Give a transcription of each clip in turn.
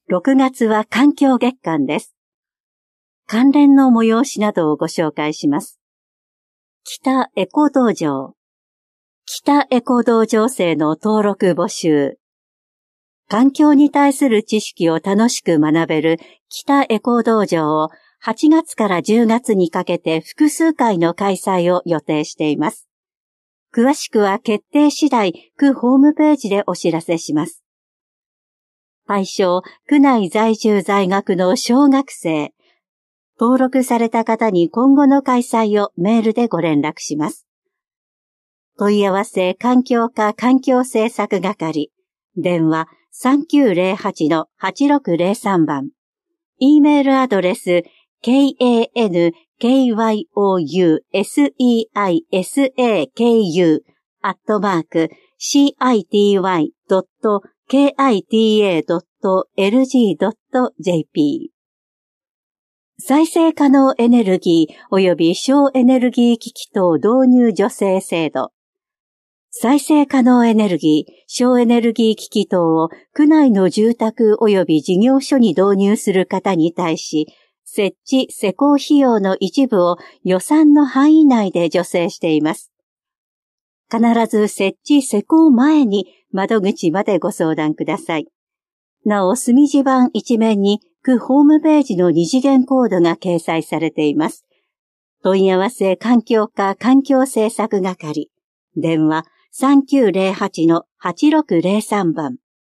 6月は環境月間です。関連の催しなどをご紹介します。北エコ道場。北エコ道場生の登録募集。環境に対する知識を楽しく学べる北エコ道場を8月から10月にかけて複数回の開催を予定しています。詳しくは決定次第、区ホームページでお知らせします。対象、区内在住在学の小学生。登録された方に今後の開催をメールでご連絡します。問い合わせ環境課環境政策係。電話3908-8603番。e メールアドレス kankyouseaku@city.kita.lg.jp 再生可能エネルギー及び省エネルギー機器等導入助成制度。再生可能エネルギー、省エネルギー機器等を区内の住宅及び事業所に導入する方に対し、設置・施工費用の一部を予算の範囲内で助成しています。必ず設置・施工前に窓口までご相談ください。なお、墨字板一面に区ホームページの二次元コードが掲載されています。問い合わせ環境課環境政策係。電話3908-8603番。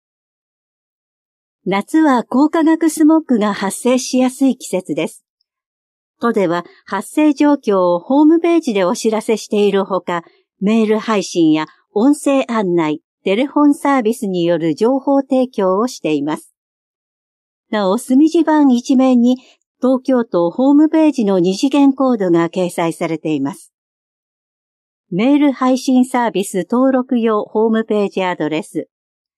夏は光化学スモッグが発生しやすい季節です。都では発生状況をホームページでお知らせしているほか、メール配信や音声案内、テレフォンサービスによる情報提供をしています。なお、墨字板一面に東京都ホームページの二次元コードが掲載されています。メール配信サービス登録用ホームページアドレス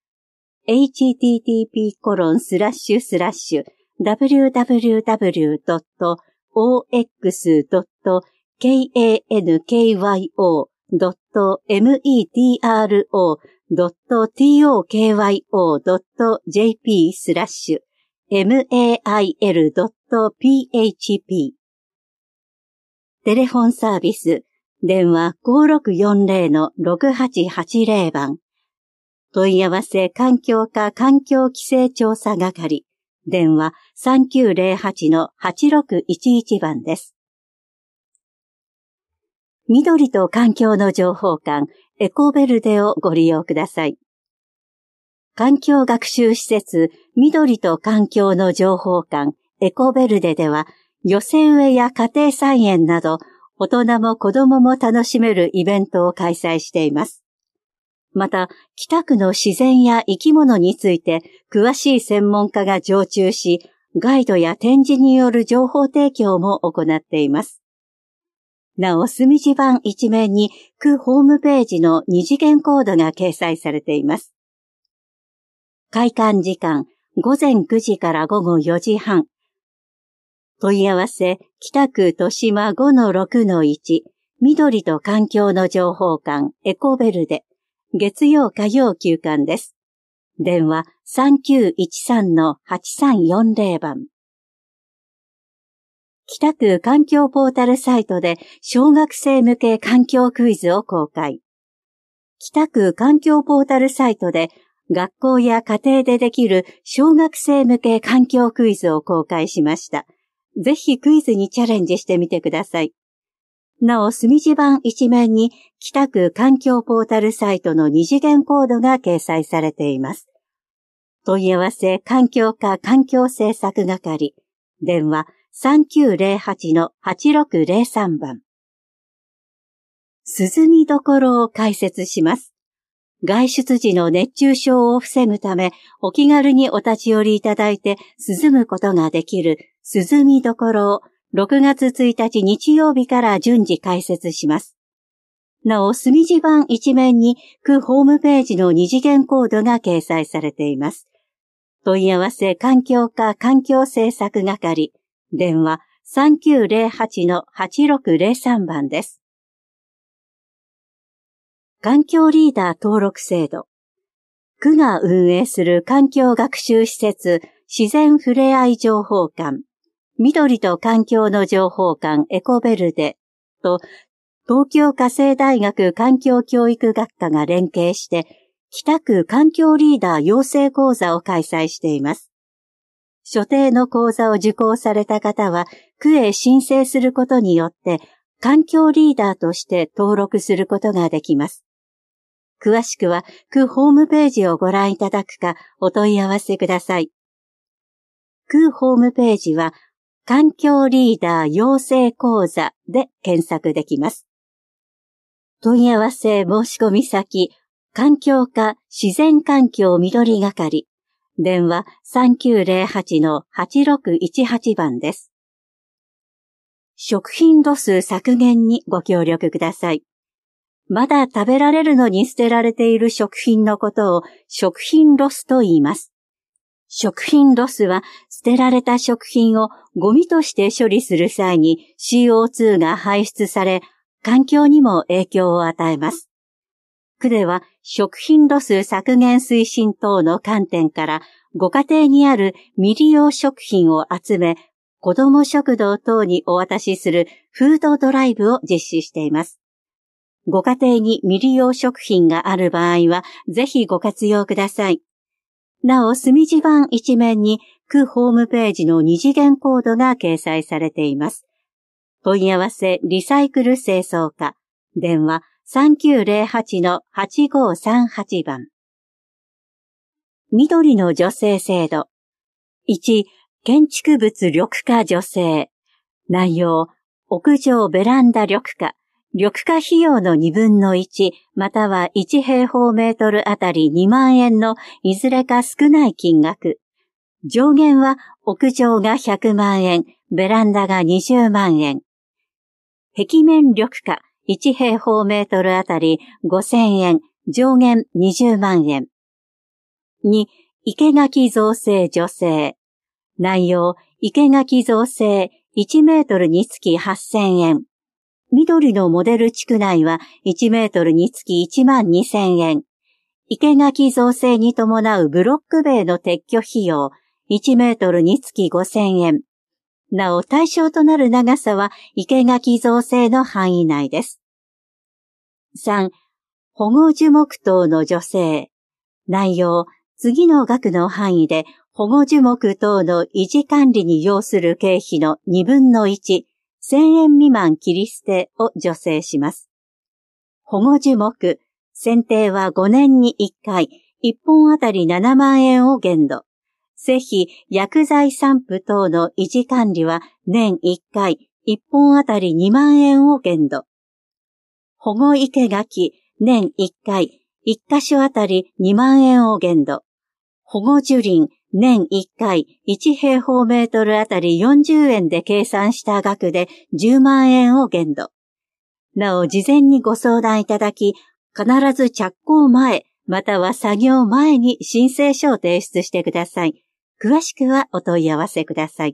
http://www.oxmetro.tokyo.jap/mail.php テレフォンサービス電話5640-6880番。問い合わせ環境課環境規制調査係。電話3908-8611番です。緑と環境の情報館エコベルデをご利用ください。環境学習施設緑と環境の情報館エコベルデでは寄せ植えや家庭菜園など大人も子供も楽しめるイベントを開催しています。また、北区の自然や生き物について詳しい専門家が常駐し、ガイドや展示による情報提供も行っています。なお、墨字板一面に区ホームページの二次元コードが掲載されています。開館時間、午前9時から午後4時半。問い合わせ、北区豊島 5-6-1、緑と環境の情報館、エコベルデ、月曜火曜休館です。電話3913-8340番。北区環境ポータルサイトで小学生向け環境クイズを公開。北区環境ポータルサイトで学校や家庭でできる小学生向け環境クイズを公開しました。ぜひクイズにチャレンジしてみてください。なお、墨字板一面に北区環境ポータルサイトの二次元コードが掲載されています。問い合わせ環境課環境政策係。電話3908-8603番。涼みどころを開設します。外出時の熱中症を防ぐため、お気軽にお立ち寄りいただいて涼むことができる涼みどころを6月1日日曜日から順次開設します。なお、墨字板一面に区ホームページの二次元コードが掲載されています。問い合わせ環境課環境政策係。電話3908-8603番です。環境リーダー登録制度。区が運営する環境学習施設自然ふれあい情報館、緑と環境の情報館エコベルデと、東京家政大学環境教育学科が連携して、北区環境リーダー養成講座を開催しています。所定の講座を受講された方は、区へ申請することによって、環境リーダーとして登録することができます。詳しくは、区ホームページをご覧いただくか、お問い合わせください。区ホームページは、環境リーダー養成講座で検索できます。問い合わせ申し込み先、環境課自然環境緑係、電話 3908-8618 番です。食品ロス削減にご協力ください。まだ食べられるのに捨てられている食品のことを食品ロスと言います。食品ロスは捨てられた食品をゴミとして処理する際に CO2 が排出され、環境にも影響を与えます。区では食品ロス削減推進等の観点からご家庭にある未利用食品を集め、子ども食堂等にお渡しするフードドライブを実施しています。ご家庭に未利用食品がある場合はぜひご活用ください。なお、墨字版一面に区ホームページの二次元コードが掲載されています。問い合わせリサイクル清掃課、電話 3908-8538 番。緑の助成制度。1、建築物緑化助成。内容、屋上ベランダ緑化。緑化費用の2分の1、または1平方メートルあたり2万円のいずれか少ない金額。上限は屋上が100万円、ベランダが20万円。壁面緑化1平方メートルあたり5000円、上限20万円。2、生垣造成助成。内容、生垣造成1メートルにつき8000円。緑のモデル地区内は1メートルにつき1万2000円。生垣造成に伴うブロック塀の撤去費用1メートルにつき5000円。なお対象となる長さは生垣造成の範囲内です。3、保護樹木等の助成。内容、次の額の範囲で保護樹木等の維持管理に要する経費の2分の1、1000円未満切り捨てを助成します。保護樹木、剪定は5年に1回、1本あたり7万円を限度。施肥、薬剤散布等の維持管理は年1回、1本あたり2万円を限度。保護生垣、年1回、1箇所あたり2万円を限度。保護樹林、年1回、1平方メートルあたり40円で計算した額で10万円を限度。なお、事前にご相談いただき、必ず着工前、または作業前に申請書を提出してください。詳しくはお問い合わせください。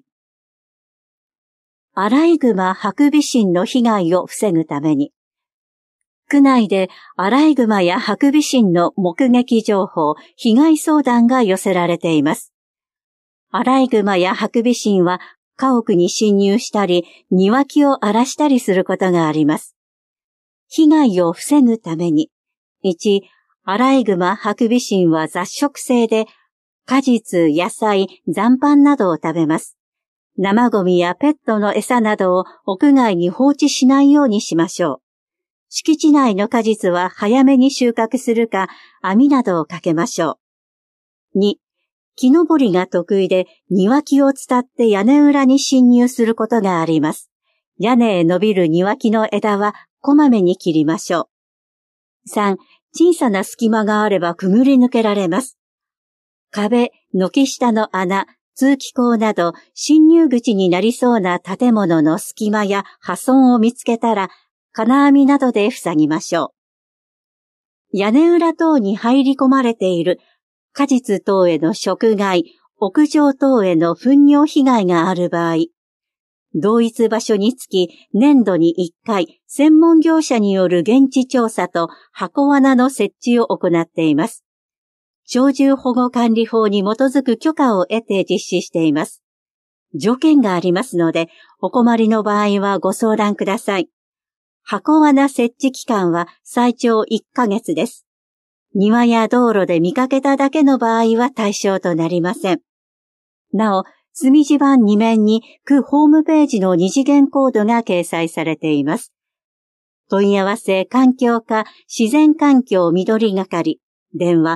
アライグマハクビシンの被害を防ぐために、区内でアライグマやハクビシンの目撃情報、被害相談が寄せられています。アライグマやハクビシンは家屋に侵入したり、庭木を荒らしたりすることがあります。被害を防ぐために、1、アライグマ、ハクビシンは雑食性で、果実、野菜、残飯などを食べます。生ゴミやペットの餌などを屋外に放置しないようにしましょう。敷地内の果実は早めに収穫するか、網などをかけましょう。2、木登りが得意で庭木を伝って屋根裏に侵入することがあります。屋根へ伸びる庭木の枝はこまめに切りましょう。3、小さな隙間があればくぐり抜けられます。壁、軒下の穴、通気口など侵入口になりそうな建物の隙間や破損を見つけたら、金網などで塞ぎましょう。屋根裏等に入り込まれている果実等への食害、屋上等への糞尿被害がある場合、同一場所につき年度に1回専門業者による現地調査と箱罠の設置を行っています。 鳥獣保護管理法に基づく許可を得て実施しています。条件がありますので、お困りの場合はご相談ください。箱罠設置期間は最長1ヶ月です。庭や道路で見かけただけの場合は対象となりません。なお、墨地板2面に区ホームページの二次元コードが掲載されています。問い合わせ環境課自然環境緑係、電話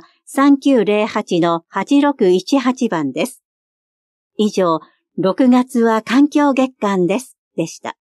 3908-8618 番です。以上、6月は環境月間です。でした。